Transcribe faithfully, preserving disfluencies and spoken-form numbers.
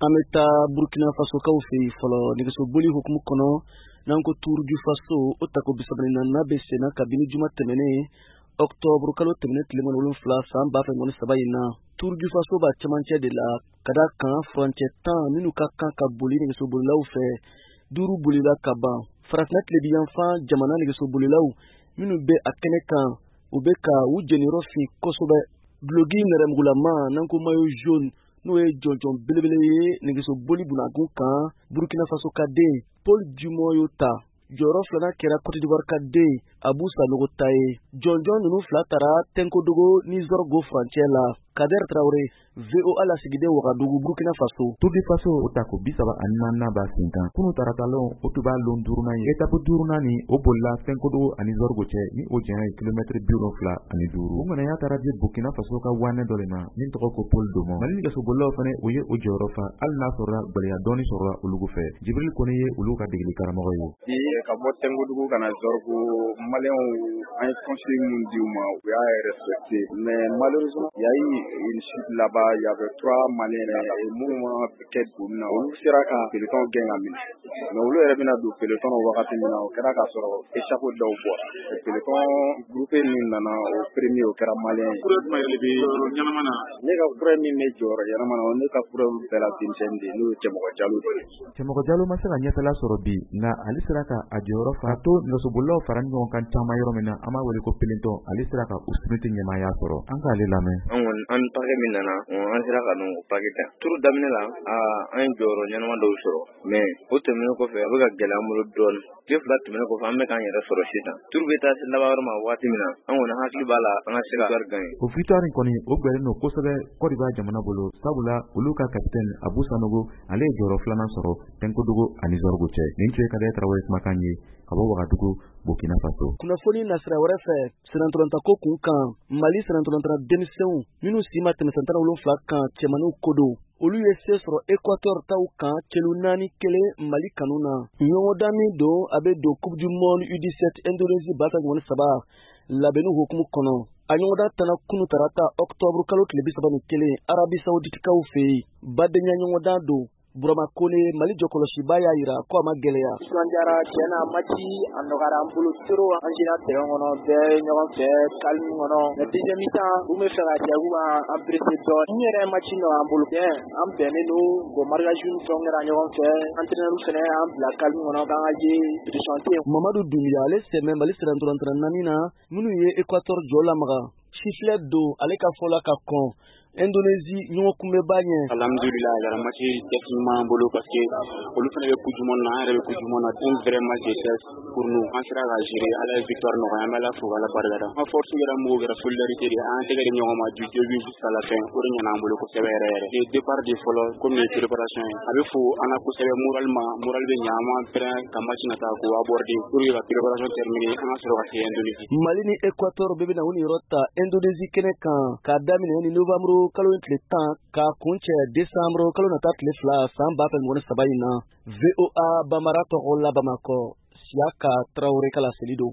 An bɛ taa Burkina Faso kaw fɛ yen fɔlɔ nɛgɛsoboli hukumu kɔnɔ n'an ko Tour du Faso o tako bisabiri naaninan bɛ senna kabini juma tɛmɛnen Octobre kalo tɛmɛnen tile wolonwula san ba fila ani saba in na. Tour du Faso b'a cɛmancɛ de la ka d'a kan furancɛ tan minnu ka kan ka boli nɛgɛsobolilaw fɛ duuru bolila ka ban. Farafinna tilebiyanfan jamana nɛgɛsobolilaw minnu bɛ a kɛnɛ kan u bɛ ka u jeniyɔrɔ fin kosɛbɛ. Duloki nɛrɛmugulama n'an ko maillot jaune n'o ye jɔnjɔn belebele ye nɛgɛsoboli bunakun kan Burkina Faso ka den Paul Dumont y'o ta. Jɔyɔrɔ filanan kɛra Côte d'Ivoire ka den Abou Sanogo ta ye. Jɔnjɔn ninnu fila taara Tenkodogo ni Zorgo furancɛ la. Kader Traoré, V O A lasigiden Wagadugu, Burkina Faso. Tour du Faso o tako bi saba ani naaninan b'a sen kan. Kunu taratalon o tun b'a lon duurunan ye. Etape duurunan ni o bolila Tenkodogo ani Zorgo cɛ ni o janya ye kilomɛtiri bi wolonwula ani duuru. O ŋanaya taara di Burkina Faso ka waanɛ dɔ le ma min tɔgɔ ko Paul Dumont. Mali nɛgɛsobolilaw fana o ye o jɔyɔrɔ fa hali n'a sɔrɔla gwɛlɛya dɔɔni sɔrɔla olu fɛ. Jibril Kone ye olu ka degeli karamɔgɔ ye. Bi ka bɔ Tenkodogo kana Zorgo maliyɛnw an ye conseil mun di u ma u y'a respecté mais malheureusement il y a eu une chute là-bas, il y avait trois Maliens et minnu ma kɛ duguni na olu sera ka peloton gɛn ka minɛ mais olu yɛrɛ bɛna don peloton na wagati min na o kɛra k'a sɔrɔ échappé dɔw bɔra peloton groupé min nana o premier o kɛra Malien ye. Kura jumɛn de bɛ jɔyɔrɔ ɲɛnama na? Ne ka kura min bɛ jɔyɔrɔ ɲɛnama na ne ka kura bɛɛ la denmisɛnnin de n'o ye Cɛmɔgɔ Jalo de ye. Cɛmɔgɔ Jalo ma se ka ɲɛfɛla sɔrɔ bi nka ale sera ka a jɔyɔrɔ fa to nɛgɛsobolilaw fara ɲɔgɔn kan caman yɔrɔ min na an b'a wele ko peloton ale sera ka u sprinter ɲɛmaaya sɔrɔ. An k'ale lamɛn. An kɔni an paquet min nana an sera ka n'o paquet ta. Tour daminɛ la an ye jɔyɔrɔ ɲɛnama dɔw sɔrɔ mais o tɛmɛnen kɔfɛ a bɛ ka gɛlɛya an bolo dɔɔnin. Tile fila tɛmɛnen kɔfɛ an bɛ k'an yɛrɛ sɔrɔ sisan. Tour bɛ taa se laban yɔrɔ ma waati min na an kɔni hakili b'a la an ka se ka victoire gagner. O victoire in kɔni o gbɛlen don kosɛbɛ Côte d'Ivoire jamana bolo sabula olu ka capitaine Abou Sanogo ale ye jɔyɔrɔ filanan sɔrɔ Tenkodogo ani Zorgo cɛ. Nin tun ye Kader Traoré kumakan ye ka bɔ Wagadugu, Burkina Faso. Kunnafoni nasira wɛrɛ fɛ sɛnɛntɔlɔntako kun kan Mali sɛnɛntɔlɔntɔla denmisɛnw minnu si ma tɛmɛ san tan ni wolonwula kan cɛmaninw ko don. Olu ye se sɔrɔ Équateur taw kan kɛlu naani kelen Mali kanu na. Ɲɔgɔndan min don a bɛ don Coupe du Monde U dix-sept Indonésie ba fila ani saba labɛnni hukumu kɔnɔ. A ɲɔgɔndan tɛna kunu tarata Octobre kalo tile bi saba ni kelen Arabie Saoudite kaw fɛ yen. Badenya ɲɔgɔndan don. Burama Kone Mali jɔkɔlɔsiba y'a jira ko a ma gɛlɛya. Sonjara tiɲɛna match a nɔgɔyara an bolo trop an sera terrain kɔnɔ bɛɛ ɲɔgɔn fɛ calme kɔnɔ mais deuxième mi-temps u bɛ fɛ ka kɛ u b'an pressé dɔɔnin. N yɛrɛ match nɔgɔya an bolo bien an bɛnnen don bon marquage ni fɛnw kɛra ɲɔgɔn fɛ entraîneur fɛnɛ y'an bila calme kɔnɔ k'an ka ye pression tɛ yen. Mamadu Doumbia ale sɛmɛ Mali sɛnɛntɔlɔntɔla naani na minnu ye Équateur jɔ lamaga. Sifflet don ale ka fɔ la ka kɔn Indonésie ɲɔgɔn kunbɛba ɲɛ. Alhamdulillah yɛrɛ match techniquement an bolo parce que olu fana bɛ coupe du monde na an yɛrɛ bɛ coupe du monde na un vrai match de test pour nous an sera ka gérer ala ye victoire nɔgɔya an bɛ ala fo ala barikada. An force yɛrɛ mɔgɔw kɛra solidarité de an tɛgɛ di ɲɔgɔn ma du début jusqu'à la fin o de ɲɛna an bolo kosɛbɛ yɛrɛ yɛrɛ. Le départ de fɔlɔ comme ni préparation ye a bɛ fo an na kosɛbɛ moralement moral bɛ ɲɛ an m'an pɛrɛn ka match nata ko aborder pour que ka préparation terminer an ka sɔrɔ ka se Indonésie. Mali ni Équateur bɛɛ bɛna u niyɔrɔ ta Indonésie kɛnɛ kan k'a daminɛ ni novembre kalo tile tan k'a kuncɛ décembre kalo nata tile fila san ba fila ani saba in na. V O A Bambara tɔgɔ la Bamakɔ Siaka Traoré ka laseli don.